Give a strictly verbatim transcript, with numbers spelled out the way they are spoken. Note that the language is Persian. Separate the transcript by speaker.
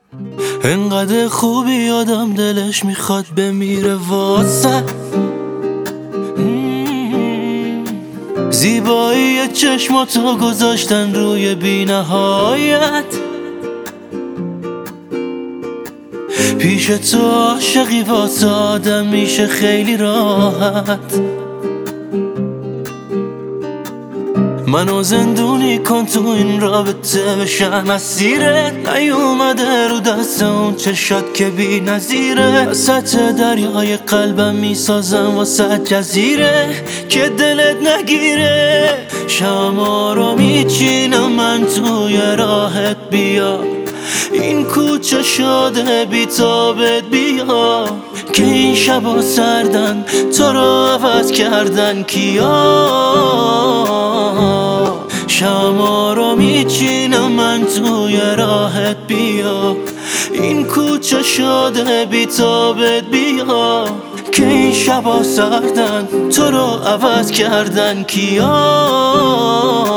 Speaker 1: انقدر خوبی آدم دلش میخواد بمیره واسه زیبایی چشماتو گذاشتن روی بی نهایت. پیش تو عاشقی واسه آدم میشه خیلی راحت. منو زندونی کن تو این رابطه بشم اسیرت. نیومده رو دست اون چشات که بی نظیره. وسط دریای قلبم میسازم واسه جزیره که دلت نگیره. شما رو میچینم من توی راحت بیا. این کوچه شده بی تابت بیا که این شبا سردن تو رو عوض کردن کیا. شما رو میچینم من توی راحت بیا. این کوچه شده بی تابت بیا که این شبا سردن تو رو عوض کردن کیا.